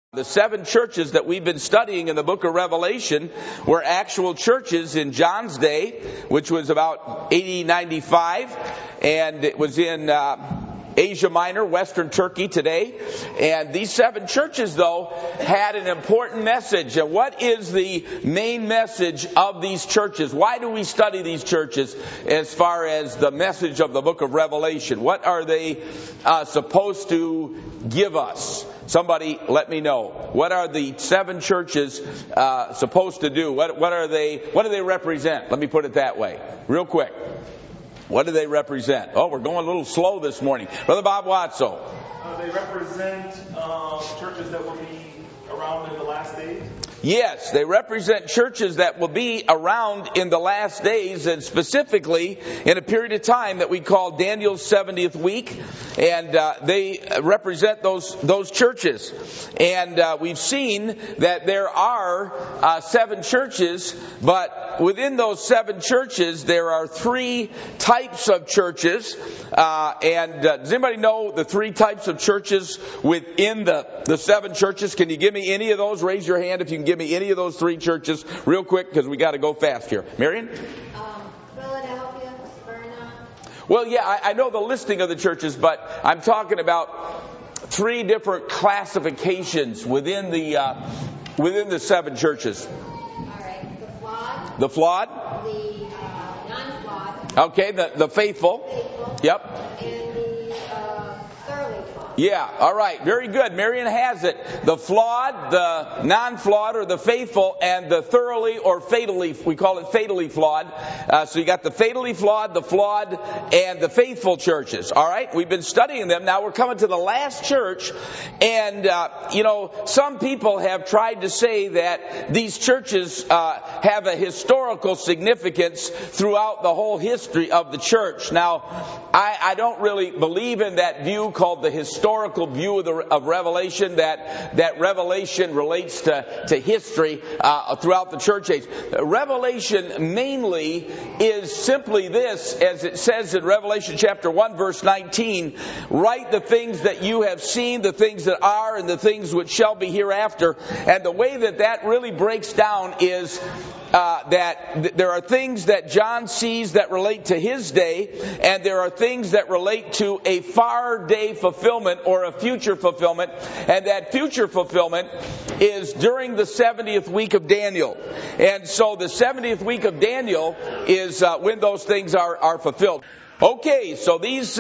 The 7 churches that we've been studying in the book of Revelation were actual churches in John's day, which was about AD 95, and it was in Asia Minor, Western Turkey today. And these 7 churches, though, had an important message. And what is the main message of these churches? Why do we study these churches as far as the message of the book of Revelation? What are they supposed to give us? Somebody let me know. What are the 7 churches supposed to do? What do they represent? Let me put it that way, real quick. What do they represent? Oh, we're going a little slow this morning. Brother Bob Watso. They represent churches that will be around in the last days? Yes, they represent churches that will be around in the last days, and specifically in a period of time that we call Daniel's 70th week. And they represent those churches. And we've seen that there are 7 churches, but within those 7 churches, there are 3 types of churches. Does anybody know the 3 types of churches within the 7 churches? Can you give me any of those? Raise your hand if you can give me any of those 3 churches real quick, because we got to go fast here. Marion? Philadelphia, Smyrna. Well, yeah, I know the listing of the churches, but I'm talking about 3 different classifications within the 7 churches. All right. The flawed. The non-flawed. Okay, the faithful. Yep. And the thoroughly flawed. Yeah, all right, very good. Marion has it. The flawed, the non-flawed, or the faithful, and the thoroughly or fatally, we call it fatally flawed. So you got the fatally flawed, the flawed, and the faithful churches. All right, we've been studying them. Now we're coming to the last church, and some people have tried to say that these churches have a historical significance throughout the whole history of the church. Now, I don't really believe in that view called the historical view of Revelation, that Revelation relates to history throughout the church age. Revelation mainly is simply this, as it says in Revelation chapter 1 verse 19, write the things that you have seen, the things that are, and the things which shall be hereafter. And the way that really breaks down is that there are things that John sees that relate to his day, and there are things that relate to a far day fulfillment or a future fulfillment, and that future fulfillment is during the 70th week of Daniel. And so the 70th week of Daniel is when those things are fulfilled. Okay, so these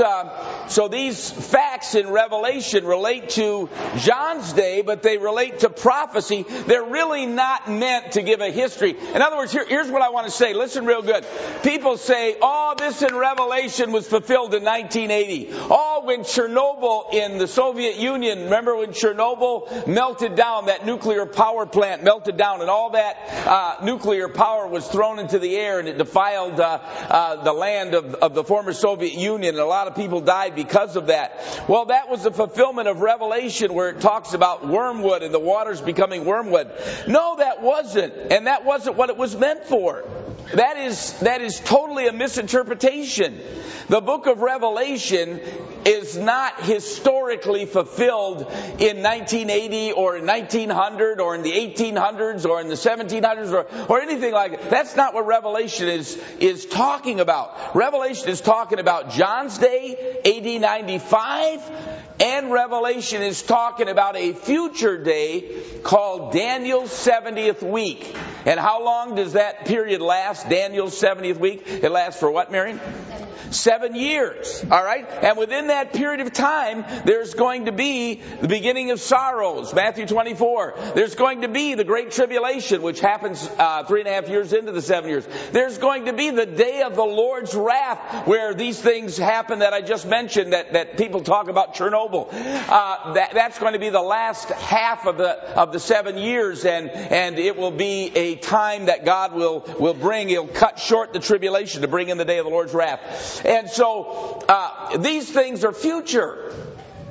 facts in Revelation relate to John's day, but they relate to prophecy. They're really not meant to give a history. In other words, here's what I want to say. Listen real good. People say, oh, this in Revelation was fulfilled in 1980. Oh, when Chernobyl in the Soviet Union, remember when Chernobyl melted down, that nuclear power plant melted down, and all that nuclear power was thrown into the air, and it defiled the land of the former Soviet Union, and a lot of people died because of that. Well, that was the fulfillment of Revelation, where it talks about wormwood and the waters becoming wormwood. No, that wasn't, and that wasn't what it was meant for. That is totally a misinterpretation. The book of Revelation is not historically fulfilled in 1980 or in 1900 or in the 1800s or in the 1700s or anything like that. That's not what Revelation is talking about. Revelation is talking about John's day, AD 95, and Revelation is talking about a future day called Daniel's 70th week. And how long does that period last, Daniel's 70th week? It lasts for what, Marion? 7 years. All right? And within that period of time, there's going to be the beginning of sorrows, Matthew 24. There's going to be the Great Tribulation, which happens 3.5 years into the 7 years. There's going to be the day of the Lord's wrath, where these things happen that I just mentioned, that people talk about Chernobyl. That's going to be the last half of the 7 years, and it will be a time that God will bring. He'll cut short the tribulation to bring in the day of the Lord's wrath. And so these things are future.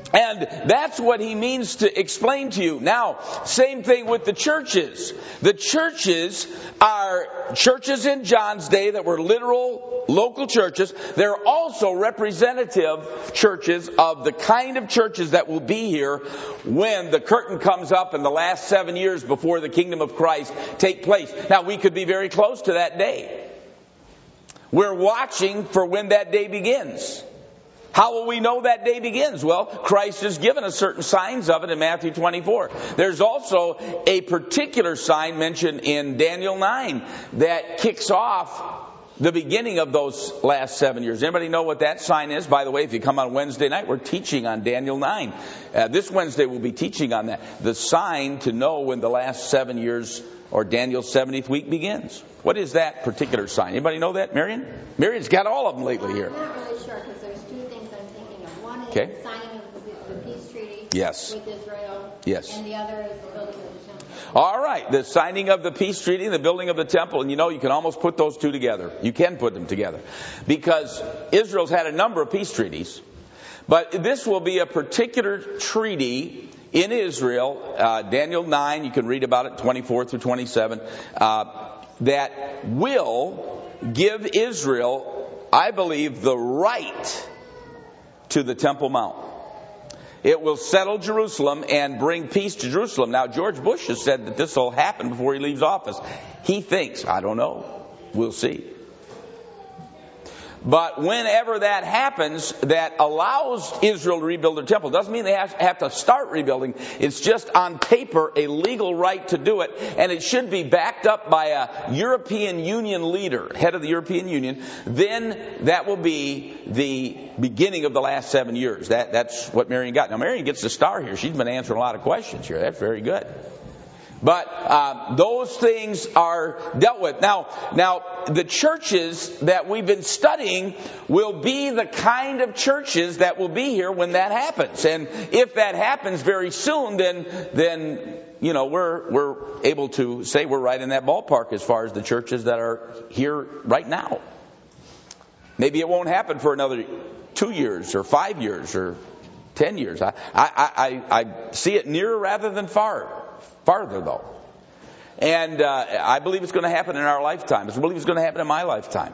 And that's what he means to explain to you. Now, same thing with the churches. The churches are churches in John's day that were literal local churches. They're also representative churches of the kind of churches that will be here when the curtain comes up in the last 7 years before the kingdom of Christ take place. Now, we could be very close to that day. We're watching for when that day begins. How will we know that day begins? Well, Christ has given us certain signs of it in Matthew 24. There's also a particular sign mentioned in Daniel 9 that kicks off the beginning of those last 7 years. Anybody know what that sign is? By the way, if you come on Wednesday night, we're teaching on Daniel 9. This Wednesday we'll be teaching on that. The sign to know when the last 7 years or Daniel's 70th week begins. What is that particular sign? Anybody know that? Marion? Marion's got all of them lately here. I'm not really sure because there's two things I'm thinking of. One is Okay. the signing of the peace treaty Yes. with Israel. Yes. And the other is the building of the temple. All right, the signing of the peace treaty and the building of the temple. And you know, you can almost put those two together. You can put them together. Because Israel's had a number of peace treaties. But this will be a particular treaty in Israel, Daniel 9, you can read about it, 24 through 27, that will give Israel, I believe, the right to the Temple Mount. It will settle Jerusalem and bring peace to Jerusalem. Now, George Bush has said that this will happen before he leaves office. He thinks, I don't know, we'll see. But whenever that happens, that allows Israel to rebuild their temple. Doesn't mean they have to start rebuilding. It's just on paper a legal right to do it. And it should be backed up by a European Union leader, head of the European Union. Then that will be the beginning of the last 7 years. That's what Marion got. Now, Marion gets the star here. She's been answering a lot of questions here. That's very good. But those things are dealt with. Now, the churches that we've been studying will be the kind of churches that will be here when that happens. And if that happens very soon, then you know we're able to say we're right in that ballpark as far as the churches that are here right now. Maybe it won't happen for another 2 years or 5 years or 10 years. I see it nearer rather than farther though. And I believe it's going to happen in our lifetime. I believe it's going to happen in my lifetime.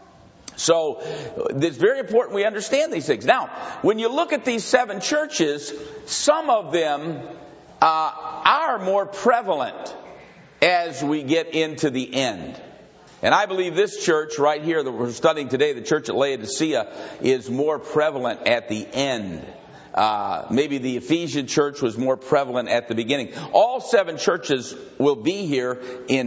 So it's very important we understand these things. Now, when you look at these 7 churches, some of them are more prevalent as we get into the end. And I believe this church right here that we're studying today, the church at Laodicea, is more prevalent at the end. Maybe the Ephesian church was more prevalent at the beginning. All 7 churches will be here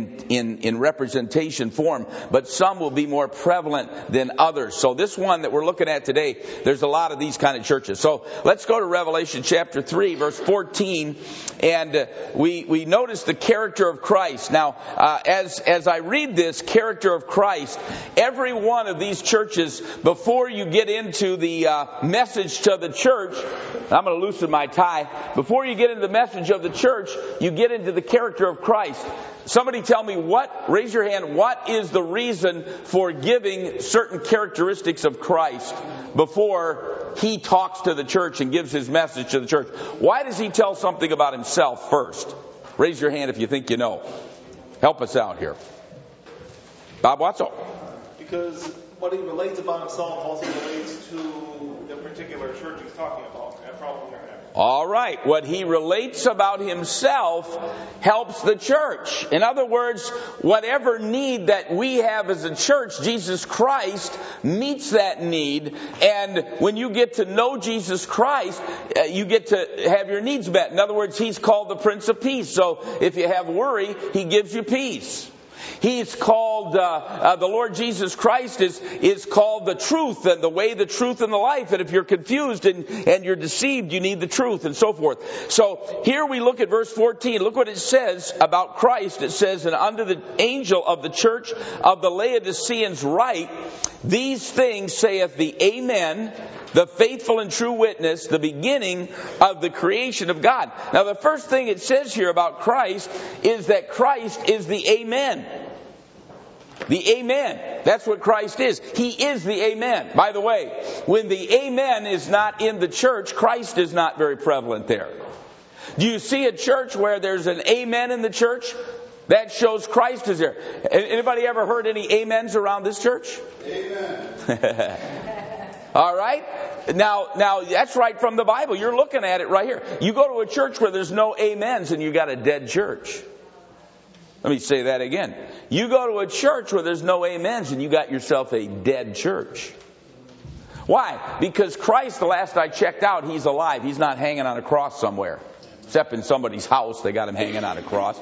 in representation form, but some will be more prevalent than others. So this one that we're looking at today, there's a lot of these kind of churches. So let's go to Revelation chapter 3, verse 14, and we notice the character of Christ. Now, as I read this character of Christ, every one of these churches, before you get into the message to the church, I'm going to loosen my tie. Before you get into the message of the church, you get into the character of Christ. Somebody tell me raise your hand, what is the reason for giving certain characteristics of Christ before he talks to the church and gives his message to the church? Why does he tell something about himself first? Raise your hand if you think you know. Help us out here. Bob Watso. Because what he relates about himself also relates to the particular church he's talking about. That problem they're having. All right. What he relates about himself helps the church. In other words, whatever need that we have as a church, Jesus Christ meets that need. And when you get to know Jesus Christ, you get to have your needs met. In other words, he's called the Prince of Peace. So if you have worry, he gives you peace. He's called, the Lord Jesus Christ is called the truth and the way, the truth, and the life. And if you're confused and you're deceived, you need the truth and so forth. So here we look at verse 14. Look what it says about Christ. It says, and unto the angel of the church of the Laodiceans write, these things saith the Amen, the faithful and true witness, the beginning of the creation of God. Now the first thing it says here about Christ is that Christ is the Amen. The amen. That's what Christ is. He is the amen. By the way, when the amen is not in the church, Christ is not very prevalent there. Do you see a church where there's an amen in the church? That shows Christ is there. Anybody ever heard any amens around this church? Amen. All right. Now that's right from the Bible. You're looking at it right here. You go to a church where there's no amens and you got a dead church. Let me say that again. You go to a church where there's no amens and you got yourself a dead church. Why? Because Christ, the last I checked out, He's alive. He's not hanging on a cross somewhere. Except in somebody's house, they got Him hanging on a cross.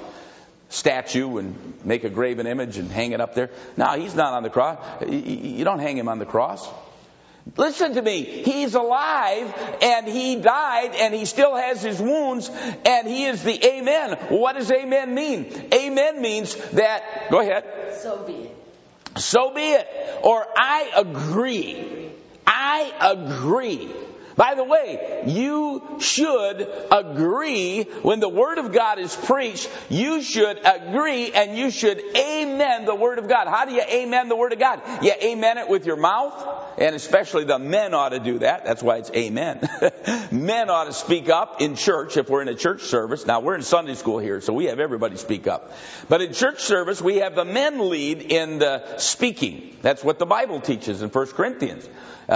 Statue and make a graven image and hang it up there. No, He's not on the cross. You don't hang Him on the cross. Listen to me. He's alive and He died and He still has His wounds and He is the amen. What does amen mean? Amen means that, go ahead. So be it. So be it. Or I agree. I agree. By the way, you should agree when the Word of God is preached. You should agree and you should amen the Word of God. How do you amen the Word of God? You amen it with your mouth. And especially the men ought to do that. That's why it's amen. Men ought to speak up in church if we're in a church service. Now, we're in Sunday school here, so we have everybody speak up. But in church service, we have the men lead in the speaking. That's what the Bible teaches in 1 Corinthians.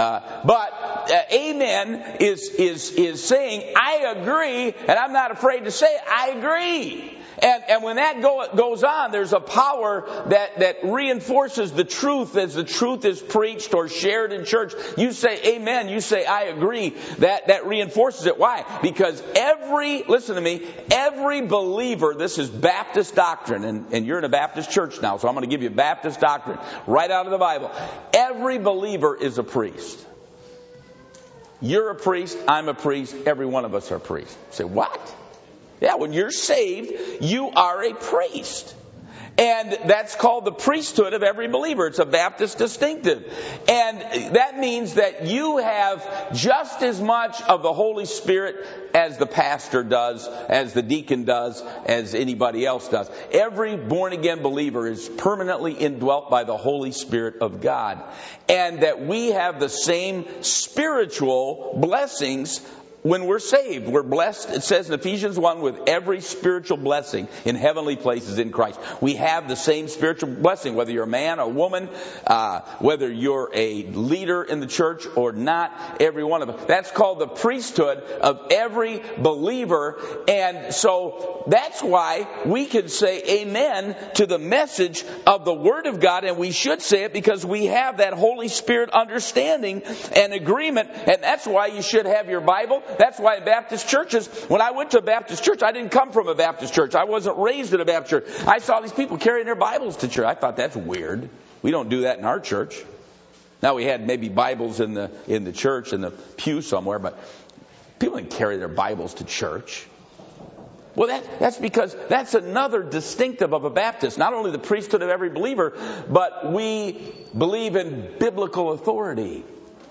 But amen is saying, I agree, and I'm not afraid to say it, I agree. And when that goes on, there's a power that reinforces the truth as the truth is preached or shared in church. You say amen, you say I agree. That reinforces it. Why? Because listen to me, every believer, this is Baptist doctrine, and you're in a Baptist church now, so I'm going to give you Baptist doctrine right out of the Bible. Every believer is a priest. You're a priest, I'm a priest, every one of us are priests. You say, what? Yeah, when you're saved, you are a priest. And that's called the priesthood of every believer. It's a Baptist distinctive. And that means that you have just as much of the Holy Spirit as the pastor does, as the deacon does, as anybody else does. Every born-again believer is permanently indwelt by the Holy Spirit of God. And that we have the same spiritual blessings when we're saved. We're blessed, it says in Ephesians 1, with every spiritual blessing in heavenly places in Christ. We have the same spiritual blessing, whether you're a man or woman, whether you're a leader in the church or not, every one of us. That's called the priesthood of every believer. And so that's why we can say amen to the message of the Word of God, and we should say it because we have that Holy Spirit understanding and agreement, and that's why you should have your Bible. That's why in Baptist churches, when I went to a Baptist church, I didn't come from a Baptist church. I wasn't raised in a Baptist church. I saw these people carrying their Bibles to church. I thought, that's weird. We don't do that in our church. Now, we had maybe Bibles in the church, in the pew somewhere, but people didn't carry their Bibles to church. Well, that's because that's another distinctive of a Baptist. Not only the priesthood of every believer, but we believe in biblical authority.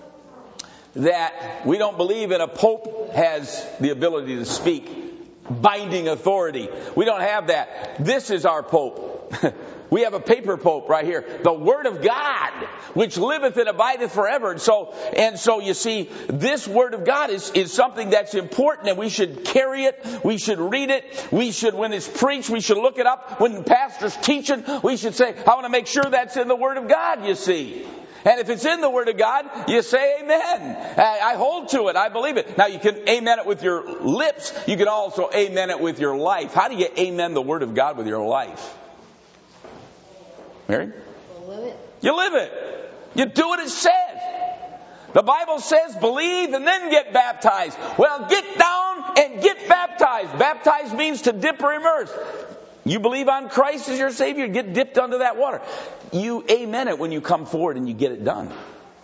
That we don't believe in a pope has the ability to speak, binding authority. We don't have that. This is our pope. We have a paper pope right here. The Word of God, which liveth and abideth forever. And so you see, this Word of God is something that's important, and we should carry it. We should read it. We should, when it's preached, we should look it up. When the pastor's teaching, we should say, I want to make sure that's in the Word of God, you see. And if it's in the Word of God, you say amen. I hold to it. I believe it. Now, you can amen it with your lips. You can also amen it with your life. How do you amen the Word of God with your life? Mary? Live it. You live it. You do what it says. The Bible says believe and then get baptized. Well, get down and get baptized. Baptized means to dip or immerse. You believe on Christ as your Savior, get dipped under that water. You amen it when you come forward and you get it done.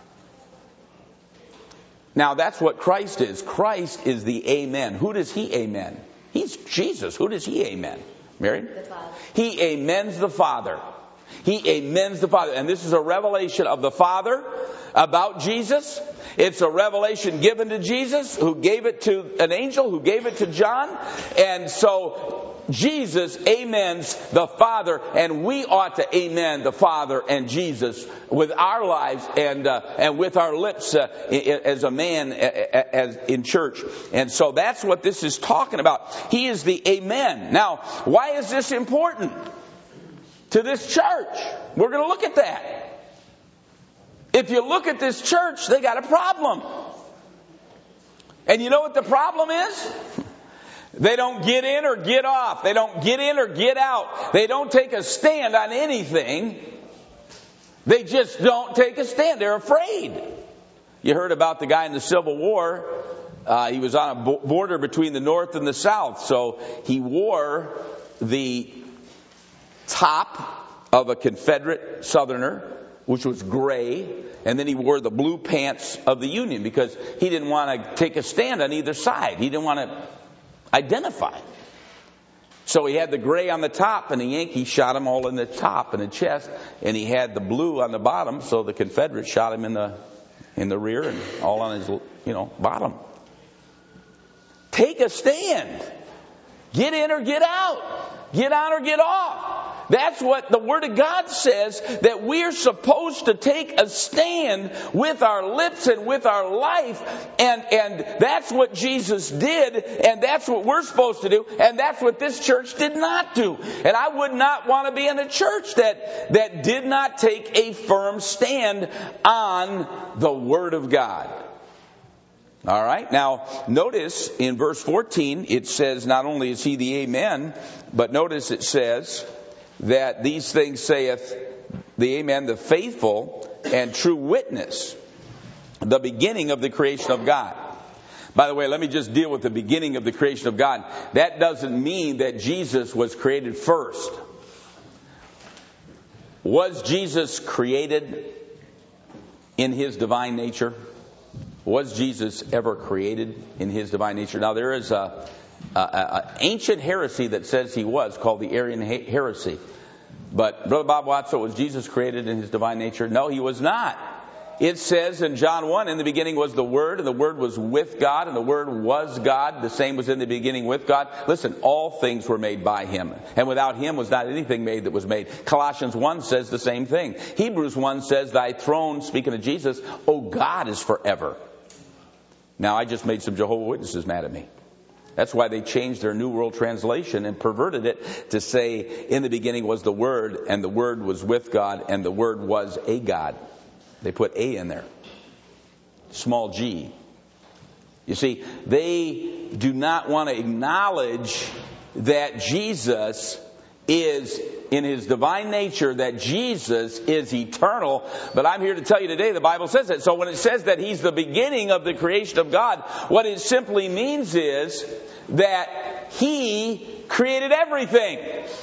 Now that's what Christ is. Christ is the amen. Who does He amen? He's Jesus. Who does He amen? Mary? The Father. He amens the Father. He amens the Father. And this is a revelation of the Father about Jesus. It's a revelation given to Jesus, who gave it to an angel, who gave it to John. And so Jesus amens the Father, and we ought to amen the Father and Jesus with our lives and with our lips as a man as in church. And so that's what this is talking about. He is the amen. Now, why is this important to this church? We're going to look at that. If you look at this church, they got a problem. And you know what the problem is? They don't get in or get off. They don't get in or get out. They don't take a stand on anything. They just don't take a stand. They're afraid. You heard about the guy in the Civil War. He was on a border between the North and the South. So he wore the top of a Confederate Southerner, which was gray. And then he wore the blue pants of the Union because he didn't want to take a stand on either side. He didn't want to identify. So he had the gray on the top, and the Yankees shot him all in the top and the chest, and he had the blue on the bottom, so the Confederates shot him in the rear and all on his bottom. Take a stand. Get in or get out. Get on or get off. That's what the Word of God says, that we're supposed to take a stand with our lips and with our life. And that's what Jesus did, and that's what we're supposed to do, and that's what this church did not do. And I would not want to be in a church that did not take a firm stand on the Word of God. All right. Now, notice in verse 14, it says not only is he the Amen, but notice it says that these things saith the Amen, the faithful and true witness, the beginning of the creation of God. By the way, let me just deal with the beginning of the creation of God. That doesn't mean that Jesus was created first. Was Jesus created in his divine nature? Was Jesus ever created in his divine nature? Now, there is an ancient heresy that says he was, called the Arian heresy. But, Brother Bob Watson, was Jesus created in his divine nature? No, he was not. It says in John 1, in the beginning was the Word, and the Word was with God, and the Word was God. The same was in the beginning with God. Listen, all things were made by him, and without him was not anything made that was made. Colossians 1 says the same thing. Hebrews 1 says, thy throne, speaking of Jesus, O God, is forever. Now, I just made some Jehovah's Witnesses mad at me. That's why they changed their New World Translation and perverted it to say, in the beginning was the Word, and the Word was with God, and the Word was a God. They put A in there. Small g. You see, they do not want to acknowledge that Jesus is, in his divine nature, that Jesus is eternal. But I'm here to tell you today, the Bible says that. So when it says that he's the beginning of the creation of God, what it simply means is that he created everything.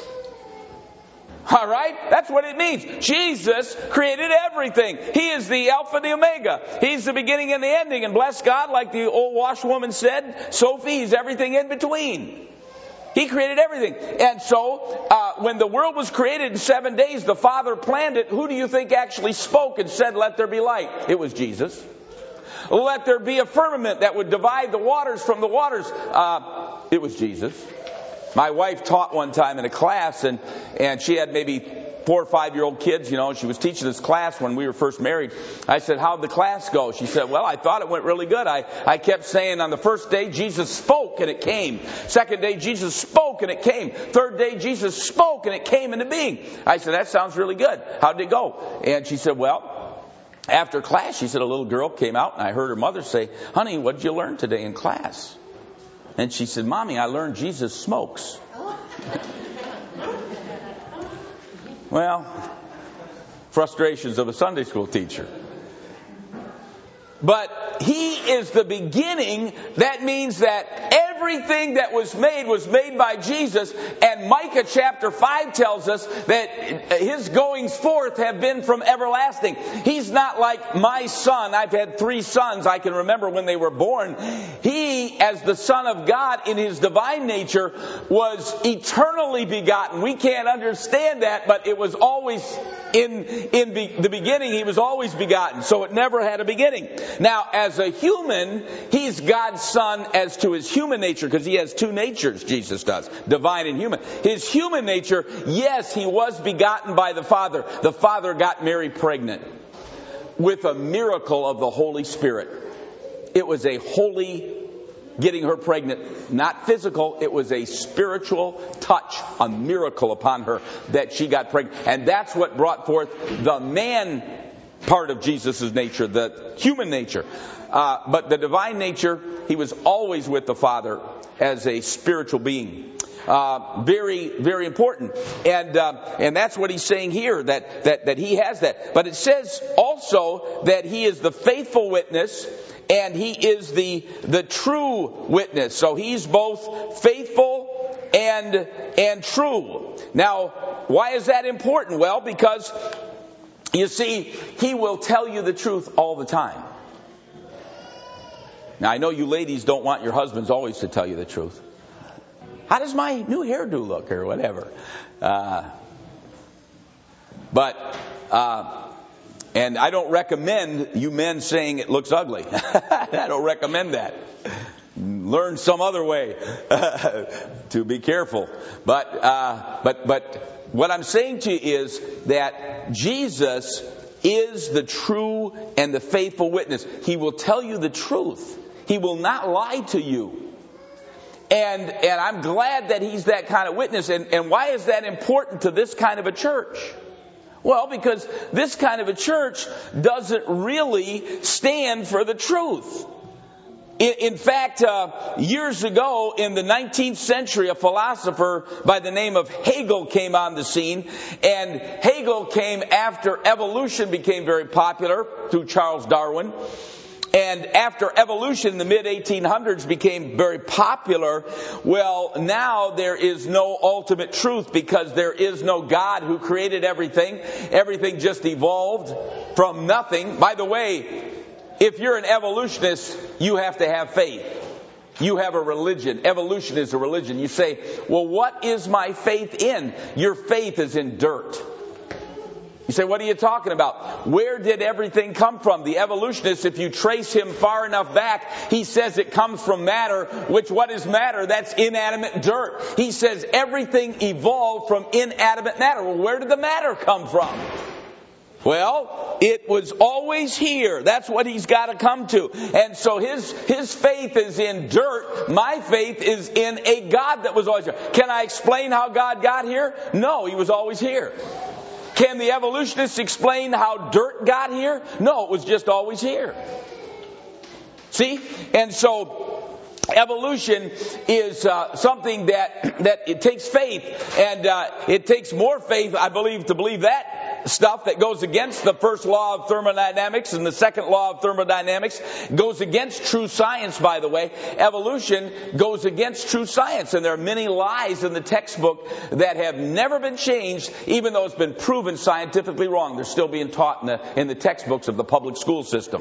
All right? That's what it means. Jesus created everything. He is the Alpha and the Omega. He's the beginning and the ending. And bless God, like the old washwoman said, Sophie, he's everything in between. He created everything. And so, when the world was created in 7 days, the Father planned it. Who do you think actually spoke and said, let there be light? It was Jesus. Let there be a firmament that would divide the waters from the waters. It was Jesus. My wife taught one time in a class, and she had maybe 4 or 5-year-old kids, she was teaching this class when we were first married. I said, how'd the class go? She said, well, I thought it went really good. I kept saying on the first day, Jesus spoke and it came. Second day, Jesus spoke and it came. Third day, Jesus spoke and it came into being. I said, that sounds really good. How'd it go? And she said, well, after class, she said, a little girl came out and I heard her mother say, honey, what'd you learn today in class? And she said, Mommy, I learned Jesus smokes. Well, frustrations of a Sunday school teacher. But he is the beginning. That means that everything that was made by Jesus. And Micah chapter 5 tells us that his goings forth have been from everlasting. He's not like my son. I've had 3 sons. I can remember when they were born. He he, as the Son of God in his divine nature, was eternally begotten. We can't understand that, but it was always in the beginning. He was always begotten, so it never had a beginning. Now, as a human, he's God's Son as to his human nature, because he has two natures, Jesus does, divine and human. His human nature, yes, he was begotten by the Father. The Father got Mary pregnant with a miracle of the Holy Spirit. It was a holy getting her pregnant, not physical. It was a spiritual touch, a miracle upon her that she got pregnant. And that's what brought forth the man part of Jesus' nature, the human nature. But the divine nature, he was always with the Father as a spiritual being. Very, very important. And that's what he's saying here, that he has that. But it says also that he is the faithful witness and he is the true witness. So he's both faithful and true. Now, why is that important? Well, because you see, he will tell you the truth all the time. Now, I know you ladies don't want your husbands always to tell you the truth. How does my new hairdo look or whatever? And I don't recommend you men saying it looks ugly. I don't recommend that. Learn some other way to be careful. But what I'm saying to you is that Jesus is the true and the faithful witness. He will tell you the truth. He will not lie to you. And I'm glad that he's that kind of witness. And why is that important to this kind of a church? Well, because this kind of a church doesn't really stand for the truth. In fact, years ago in the 19th century, a philosopher by the name of Hegel came on the scene. And Hegel came after evolution became very popular through Charles Darwin. And after evolution in the mid-1800s became very popular, well, now there is no ultimate truth because there is no God who created everything. Everything just evolved from nothing. By the way, if you're an evolutionist, you have to have faith. You have a religion. Evolution is a religion. You say, well, what is my faith in? Your faith is in dirt. You say, what are you talking about? Where did everything come from? The evolutionist, if you trace him far enough back, he says it comes from matter, which what is matter? That's inanimate dirt. He says everything evolved from inanimate matter. Well, where did the matter come from? Well, it was always here. That's what he's got to come to. And so his faith is in dirt. My faith is in a God that was always here. Can I explain how God got here? No, he was always here. Can the evolutionists explain how dirt got here? No, it was just always here. See? And so evolution is something that it takes faith. And it takes more faith, I believe, to believe that stuff that goes against the first law of thermodynamics and the second law of thermodynamics. Goes against true science, by the way. Evolution goes against true science. And there are many lies in the textbook that have never been changed, even though it's been proven scientifically wrong. They're still being taught in the textbooks of the public school system.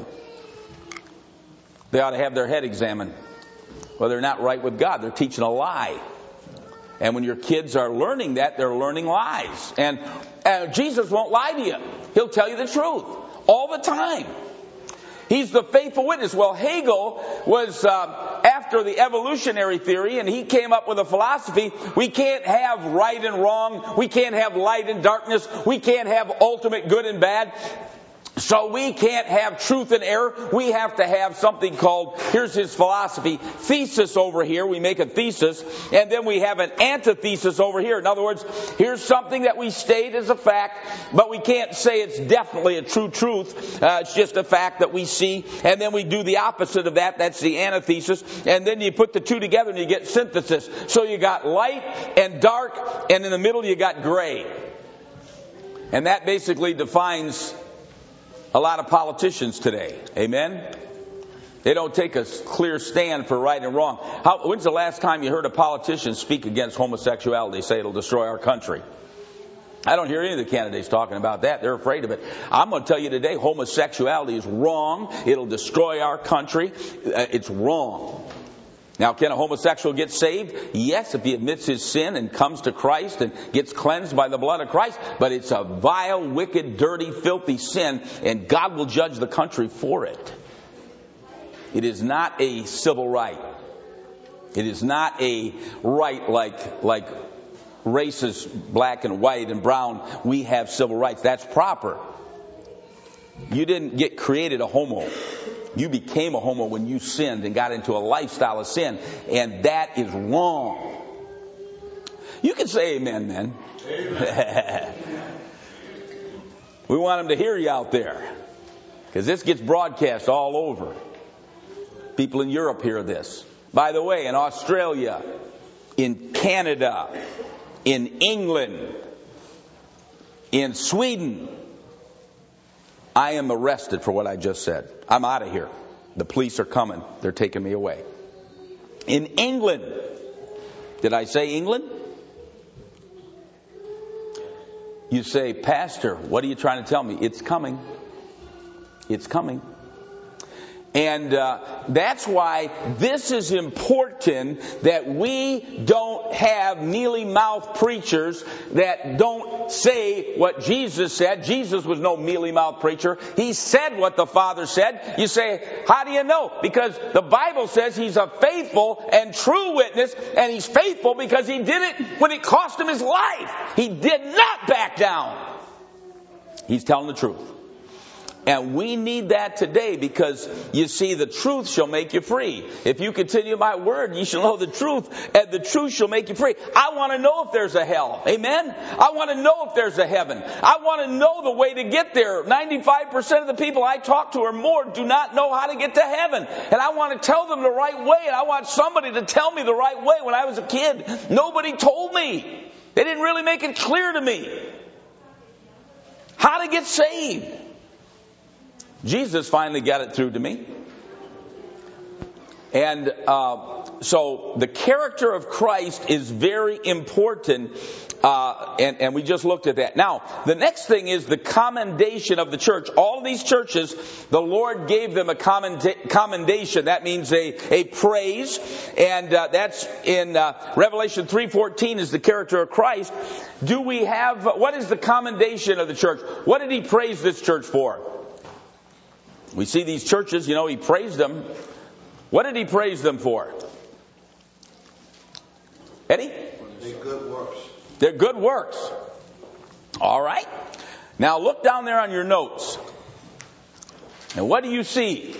They ought to have their head examined. Well, they're not right with God. They're teaching a lie. And when your kids are learning that, they're learning lies. And Jesus won't lie to you. He'll tell you the truth all the time. He's the faithful witness. Well, Hegel was after the evolutionary theory, and he came up with a philosophy. We can't have right and wrong. We can't have light and darkness. We can't have ultimate good and bad. So we can't have truth and error. We have to have something called, here's his philosophy, thesis over here. We make a thesis, and then we have an antithesis over here. In other words, here's something that we state as a fact, but we can't say it's definitely a true truth. It's just a fact that we see, and then we do the opposite of that. That's the antithesis. And then you put the two together and you get synthesis. So you got light and dark, and in the middle you got gray. And that basically defines a lot of politicians today. Amen? They don't take a clear stand for right and wrong. When's the last time you heard a politician speak against homosexuality? They say it'll destroy our country. I don't hear any of the candidates talking about that. They're afraid of it. I'm going to tell you today, homosexuality is wrong. It'll destroy our country. It's wrong. Now, can a homosexual get saved? Yes, if he admits his sin and comes to Christ and gets cleansed by the blood of Christ. But it's a vile, wicked, dirty, filthy sin, and God will judge the country for it. It is not a civil right. It is not a right like races, black and white and brown. We have civil rights. That's proper. You didn't get created a homo. You became a homo when you sinned and got into a lifestyle of sin. And that is wrong. You can say amen, man. Amen. We want them to hear you out there. Because this gets broadcast all over. People in Europe hear this. By the way, in Australia, in Canada, in England, in Sweden, I am arrested for what I just said. I'm out of here. The police are coming. They're taking me away. In England, did I say England? You say, Pastor, what are you trying to tell me? It's coming. It's coming. And that's why this is important, that we don't have mealy-mouthed preachers that don't say what Jesus said. Jesus was no mealy-mouthed preacher. He said what the Father said. You say, how do you know? Because the Bible says he's a faithful and true witness, and he's faithful because he did it when it cost him his life. He did not back down. He's telling the truth. And we need that today, because you see, the truth shall make you free. If you continue my word, you shall know the truth, and the truth shall make you free. I want to know if there's a hell. Amen? I want to know if there's a heaven. I want to know the way to get there. 95% of the people I talk to or more do not know how to get to heaven. And I want to tell them the right way, and I want somebody to tell me the right way. When I was a kid, nobody told me. They didn't really make it clear to me how to get saved. Jesus finally got it through to me. And so the character of Christ is very important, and we just looked at that. Now, the next thing is the commendation of the church. All of these churches, the Lord gave them a commendation. That means a praise, and that's in Revelation 3:14 is the character of Christ. Do we have, what is the commendation of the church? What did he praise this church for? We see these churches, he praised them. What did he praise them for? Eddie? They're good works. They're good works. All right. Now look down there on your notes. And what do you see?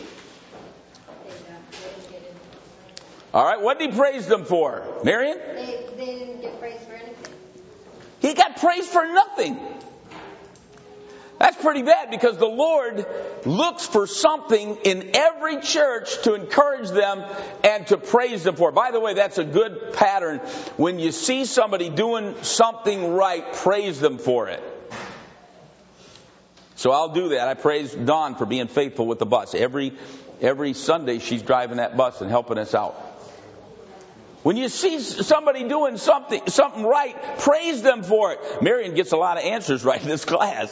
All right. What did he praise them for? Marion? They didn't get praise for anything. He got praised for nothing. That's pretty bad, because the Lord looks for something in every church to encourage them and to praise them for. By the way, that's a good pattern. When you see somebody doing something right, praise them for it. So I'll do that. I praise Dawn for being faithful with the bus. Every Sunday she's driving that bus and helping us out. When you see somebody doing something right, praise them for it. Marion gets a lot of answers right in this class.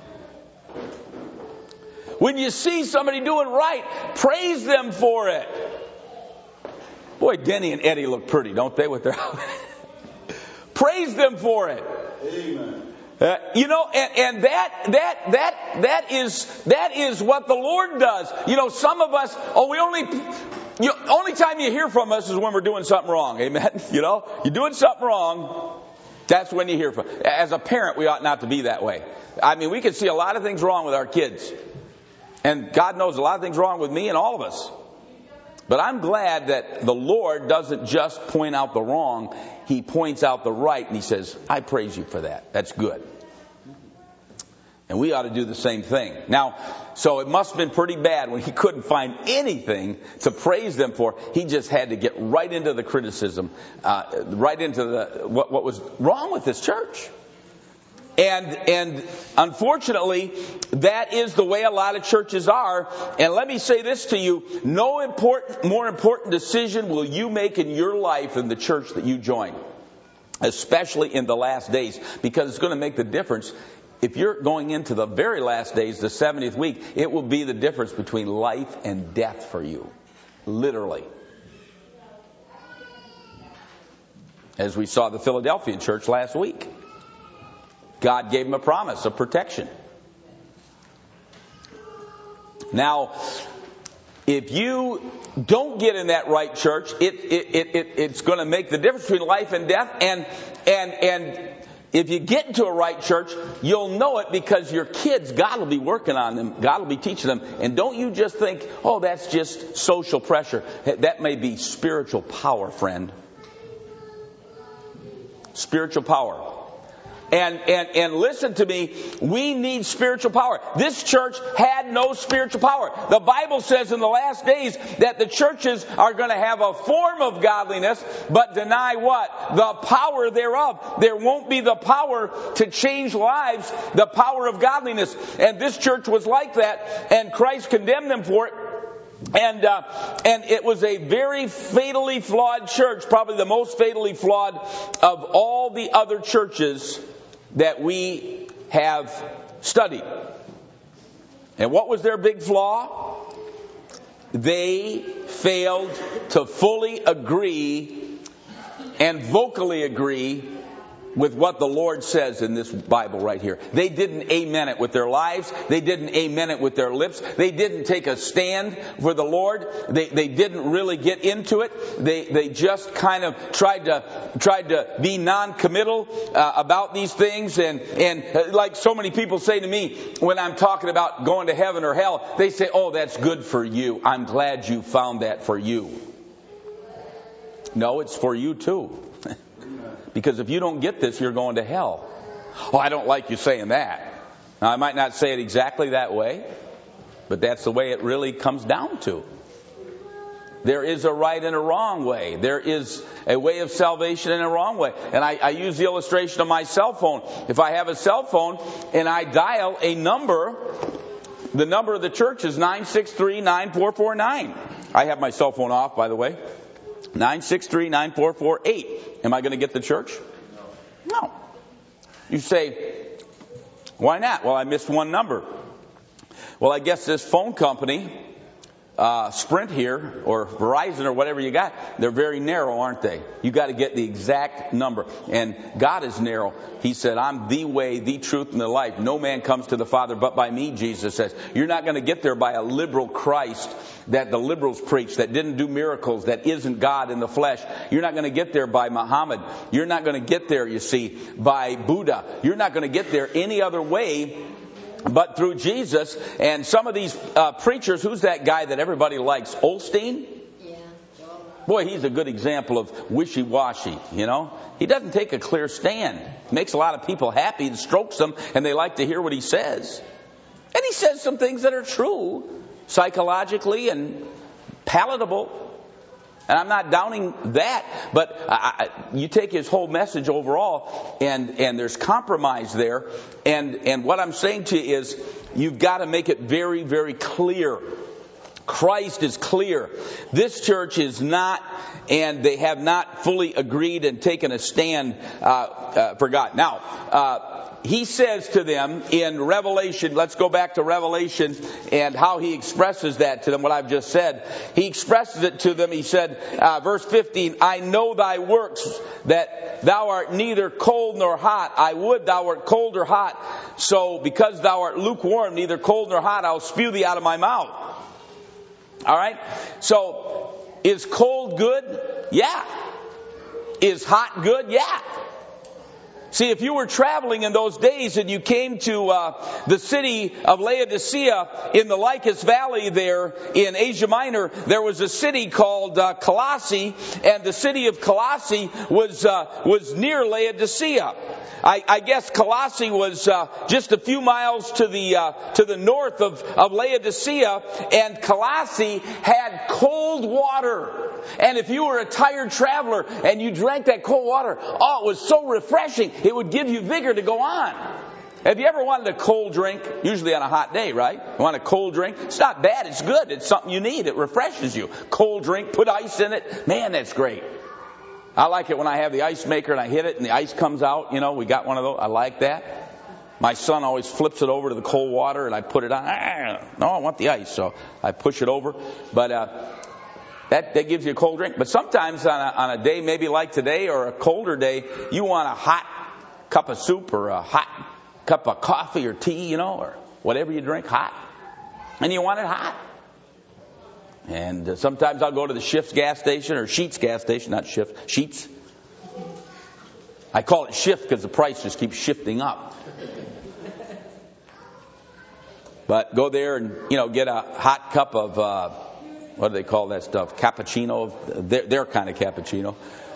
When you see somebody doing right, praise them for it. Boy, Denny and Eddie look pretty, don't they? With their praise them for it. Amen. And that is what the Lord does. Some of us, only time you hear from us is when we're doing something wrong. Amen. You're doing something wrong. That's when you hear from. As a parent, we ought not to be that way. I mean, we can see a lot of things wrong with our kids. And God knows a lot of things wrong with me and all of us. But I'm glad that the Lord doesn't just point out the wrong. He points out the right, and he says, I praise you for that. That's good. And we ought to do the same thing. Now, so it must have been pretty bad when he couldn't find anything to praise them for. He just had to get right into the criticism, right into what was wrong with this church. And unfortunately, that is the way a lot of churches are. And let me say this to you. No more important decision will you make in your life than the church that you join. Especially in the last days. Because it's going to make the difference. If you're going into the very last days, the 70th week, it will be the difference between life and death for you. Literally. As we saw the Philadelphian church last week. God gave them a promise of protection. Now, if you don't get in that right church, it's going to make the difference between life and death. And if you get into a right church, you'll know it because your kids, God will be working on them. God will be teaching them. And don't you just think, oh, that's just social pressure. That may be spiritual power, friend. Spiritual power. And listen to me, we need spiritual power. This church had no spiritual power. The Bible says in the last days that the churches are going to have a form of godliness, but deny what? The power thereof. There won't be the power to change lives, the power of godliness. And this church was like that, and Christ condemned them for it. And it was a very fatally flawed church, probably the most fatally flawed of all the other churches that we have studied. And what was their big flaw? They failed to fully agree and vocally agree with what the Lord says in this Bible right here. They didn't amen it with their lives. They didn't amen it with their lips. They didn't take a stand for the Lord. They didn't really get into it. They just kind of tried to be non-committal about these things. And like so many people say to me when I'm talking about going to heaven or hell, they say, oh, that's good for you. I'm glad you found that for you. No, it's for you too. Because if you don't get this, you're going to hell. Oh, I don't like you saying that. Now, I might not say it exactly that way, but that's the way it really comes down to. There is a right and a wrong way. There is a way of salvation and a wrong way. And I use the illustration of my cell phone. If I have a cell phone and I dial a number, the number of the church is 963-9449. I have my cell phone off, by the way. 963-9448. Am I going to get the church? No. You say, why not? Well, I missed one number. Well, I guess this phone company, Sprint here, or Verizon, or whatever you got, they're very narrow, aren't they? You got to get the exact number. And God is narrow. He said, I'm the way, the truth, and the life. No man comes to the Father but by me, Jesus says. You're not going to get there by a liberal Christ that the liberals preach, that didn't do miracles, that isn't God in the flesh. You're not going to get there by Muhammad. You're not going to get there, you see, by Buddha. You're not going to get there any other way but through Jesus. And some of these preachers, who's that guy that everybody likes? Osteen? Yeah. Boy, he's a good example of wishy-washy, you know. He doesn't take a clear stand. Makes a lot of people happy and strokes them, and they like to hear what he says. And he says some things that are true, psychologically and palatable. And I'm not downing that, but you take his whole message overall, and there's compromise there. And what I'm saying to you is, you've got to make it very, very clear. Christ is clear. This church is not, and they have not fully agreed and taken a stand for God. Now, he says to them in Revelation, let's go back to Revelation and how he expresses that to them, what I've just said. He expresses it to them. He said, verse 15, I know thy works, that thou art neither cold nor hot. I would thou art cold or hot. So because thou art lukewarm, neither cold nor hot, I'll spew thee out of my mouth. All right? So, is cold good? Yeah. Is hot good? Yeah. See, if you were traveling in those days and you came to the city of Laodicea in the Lycus Valley there in Asia Minor, there was a city called Colossae, and the city of Colossae was near Laodicea. I guess Colossae was just a few miles to the north of Laodicea, and Colossae had cold water. And if you were a tired traveler and you drank that cold water, oh, it was so refreshing. It would give you vigor to go on. Have you ever wanted a cold drink? Usually on a hot day, right? You want a cold drink? It's not bad. It's good. It's something you need. It refreshes you. Cold drink, put ice in it. Man, that's great. I like it when I have the ice maker and I hit it and the ice comes out. You know, we got one of those. I like that. My son always flips it over to the cold water and I put it on. No, I want the ice. So I push it over. But That gives you a cold drink. But sometimes on a day maybe like today or a colder day, you want a hot cup of soup or a hot cup of coffee or tea, or whatever you drink, hot. And you want it hot. And sometimes I'll go to the Shift's gas station, or Sheetz gas station, not Shift, Sheetz. I call it Shift because the price just keeps shifting up. But go there and, get a hot cup of, what do they call that stuff? Cappuccino, their kind of cappuccino.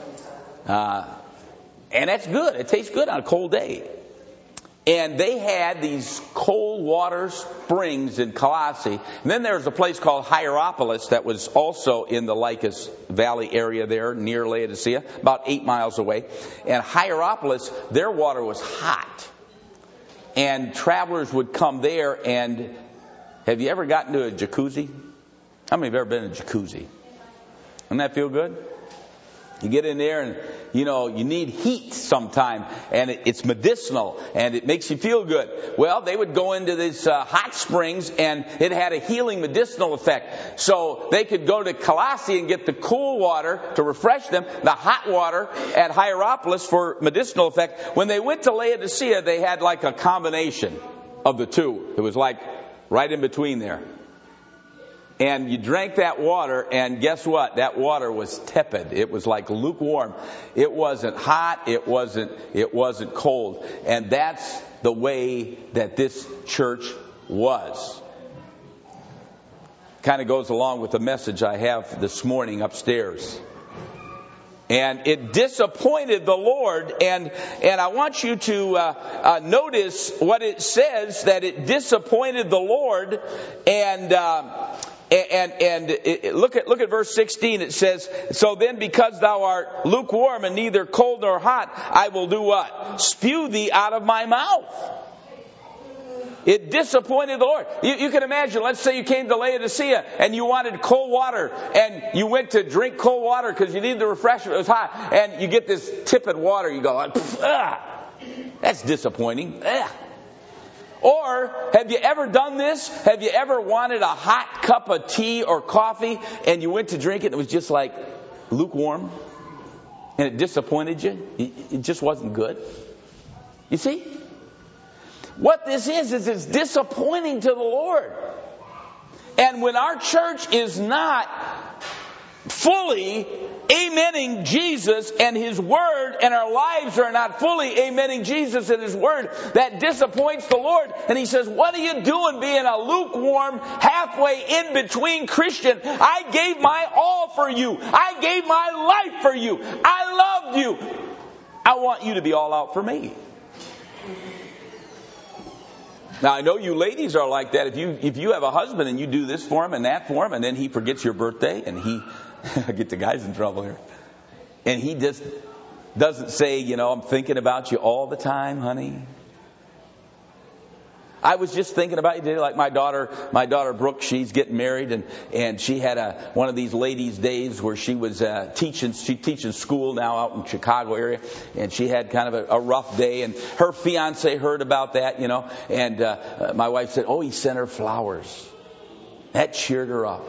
And that's good. It tastes good on a cold day. And they had these cold water springs in Colossae. And then there was a place called Hierapolis that was also in the Lycus Valley area there near Laodicea, about 8 miles away. And Hierapolis, their water was hot. And travelers would come there. And have you ever gotten to a jacuzzi? How many have ever been in a jacuzzi? Doesn't that feel good? You get in there and, you need heat sometime, and it's medicinal, and it makes you feel good. Well, they would go into these hot springs, and it had a healing medicinal effect. So they could go to Colossae and get the cool water to refresh them, the hot water at Hierapolis for medicinal effect. When they went to Laodicea, they had like a combination of the two. It was like right in between there. And you drank that water, and guess what? That water was tepid. It was like lukewarm. It wasn't hot. It wasn't cold. And that's the way that this church was. Kind of goes along with the message I have this morning upstairs. And it disappointed the Lord. And I want you to notice what it says, that it disappointed the Lord. And look at verse 16. It says, "So then, because thou art lukewarm and neither cold nor hot, I will do what? Spew thee out of my mouth." It disappointed the Lord. You can imagine, let's say you came to Laodicea and you wanted cold water, and you went to drink cold water because you needed the refreshment. It was hot. And you get this tepid water. You go, that's disappointing. Or, have you ever done this? Have you ever wanted a hot cup of tea or coffee, and you went to drink it and it was just like lukewarm? And it disappointed you? It just wasn't good? You see? What this is it's disappointing to the Lord. And when our church is not fully amening Jesus and His Word, and our lives are not fully amening Jesus and His Word, that disappoints the Lord. And He says, what are you doing being a lukewarm, halfway in between Christian? I gave my all for you. I gave my life for you. I loved you. I want you to be all out for me. Now, I know you ladies are like that. If you have a husband and you do this for him and that for him, and then he forgets your birthday, and I get the guys in trouble here, and he just doesn't say, I'm thinking about you all the time, honey. I was just thinking about you today, like my daughter Brooke, she's getting married, and she had one of these ladies' days where she was teaching school now out in Chicago area, and she had kind of a rough day, and her fiance heard about that, and my wife said, he sent her flowers. That cheered her up.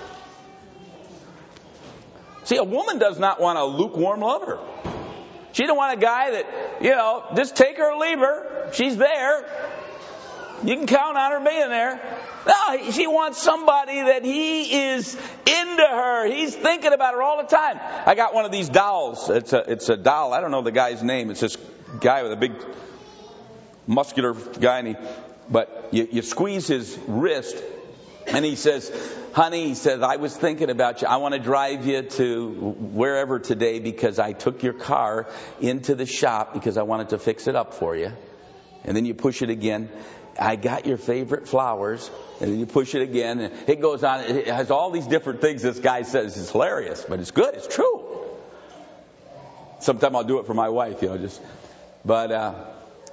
See, a woman does not want a lukewarm lover. She don't want a guy that, just take her or leave her. She's there. You can count on her being there. No, she wants somebody that he is into her. He's thinking about her all the time. I got one of these dolls. It's a doll. I don't know the guy's name. It's this guy with a big muscular guy. But you squeeze his wrist, and he says, honey, he says, I was thinking about you. I want to drive you to wherever today because I took your car into the shop because I wanted to fix it up for you. And then you push it again. I got your favorite flowers. And then you push it again. And it goes on. It has all these different things this guy says. It's hilarious, but it's good. It's true. Sometime I'll do it for my wife, But,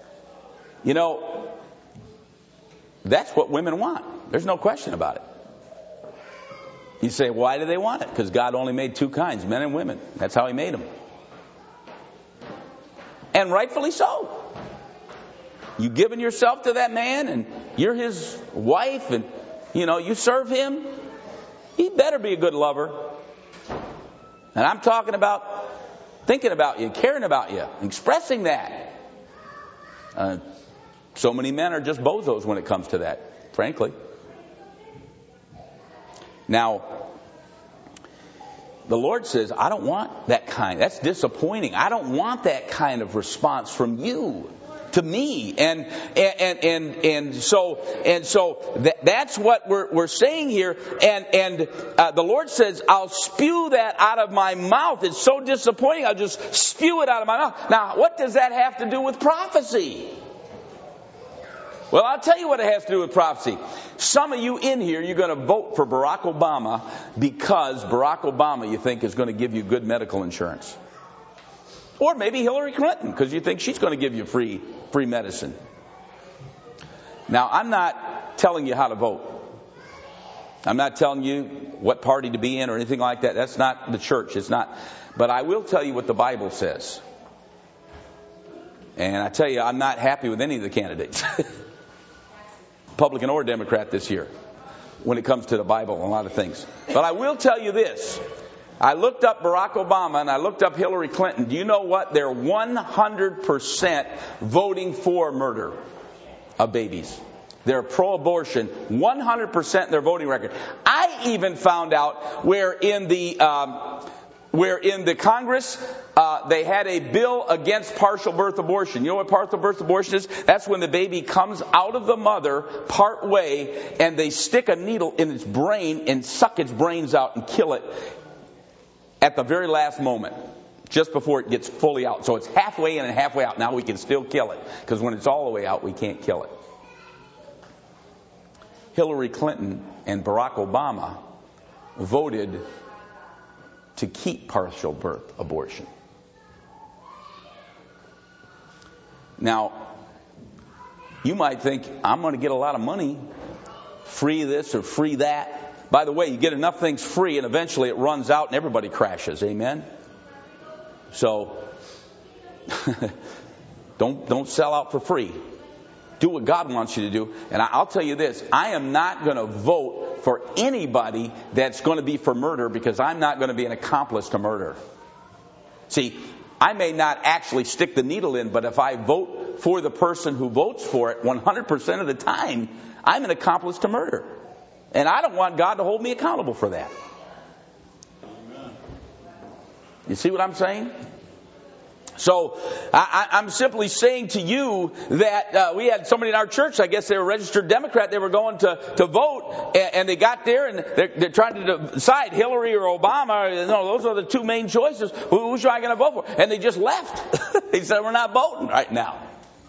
that's what women want. There's no question about it. You say, why do they want it? Because God only made two kinds, men and women. That's how He made them. And rightfully so. You giving yourself to that man, and you're his wife, and you serve him. He better be a good lover. And I'm talking about thinking about you, caring about you, expressing that. So many men are just bozos when it comes to that, frankly. Now, the Lord says, I don't want that kind. That's disappointing. I don't want that kind of response from you to me. And so that's what we're saying here. And the Lord says, I'll spew that out of my mouth. It's so disappointing. I'll just spew it out of my mouth. Now, what does that have to do with prophecy? Well, I'll tell you what it has to do with prophecy. Some of you in here, you're going to vote for Barack Obama because Barack Obama, you think, is going to give you good medical insurance. Or maybe Hillary Clinton, because you think she's going to give you free medicine. Now, I'm not telling you how to vote. I'm not telling you what party to be in or anything like that. That's not the church. It's not. But I will tell you what the Bible says. And I tell you, I'm not happy with any of the candidates. Republican or Democrat this year when it comes to the Bible and a lot of things. But I will tell you this. I looked up Barack Obama and I looked up Hillary Clinton. Do you know what? They're 100% voting for murder of babies. They're pro-abortion, 100% in their voting record. I even found out where in the Congress they had a bill against partial birth abortion. You know what partial birth abortion is? That's when the baby comes out of the mother part way and they stick a needle in its brain and suck its brains out and kill it at the very last moment, just before it gets fully out. So it's halfway in and halfway out. Now we can still kill it, because when it's all the way out, we can't kill it. Hillary Clinton and Barack Obama voted to keep partial birth abortion. Now, you might think, I'm going to get a lot of money, free this or free that. By the way, you get enough things free and eventually it runs out and everybody crashes. Amen? So, don't sell out for free. Do what God wants you to do. And I'll tell you this, I am not going to vote for anybody that's going to be for murder, because I'm not going to be an accomplice to murder. See, I may not actually stick the needle in, but if I vote for the person who votes for it 100% of the time, I'm an accomplice to murder. And I don't want God to hold me accountable for that. You see what I'm saying? So I'm simply saying to you that we had somebody in our church, I guess they were a registered Democrat, they were going to vote, and they got there and they're trying to decide Hillary or Obama. No, those are the two main choices. Who's I going to vote for? And they just left. They said, we're not voting right now.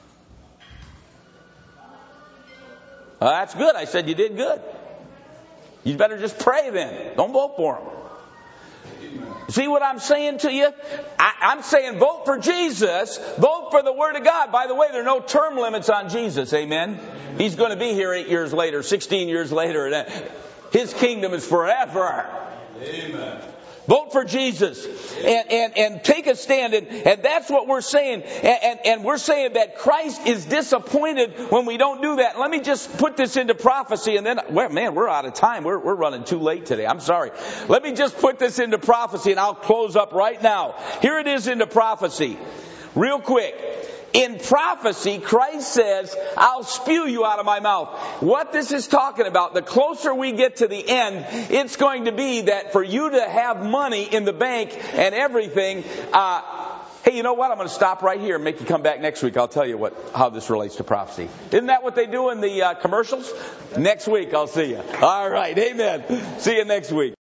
Well, that's good. I said, you did good. You better just pray then. Don't vote for them. See what I'm saying to you? I'm saying vote for Jesus. Vote for the Word of God. By the way, there are no term limits on Jesus. Amen? He's going to be here 8 years later, 16 years later. And His kingdom is forever. Amen. Vote for Jesus and take a stand. And that's what we're saying. And we're saying that Christ is disappointed when we don't do that. Let me just put this into prophecy. And then, well, man, we're out of time. We're running too late today. I'm sorry. Let me just put this into prophecy and I'll close up right now. Here it is into prophecy. Real quick. In prophecy, Christ says, I'll spew you out of my mouth. What this is talking about, the closer we get to the end, it's going to be that for you to have money in the bank and everything, hey, you know what? I'm going to stop right here and make you come back next week. I'll tell you how this relates to prophecy. Isn't that what they do in the commercials? Next week, I'll see you. All right. Amen. See you next week.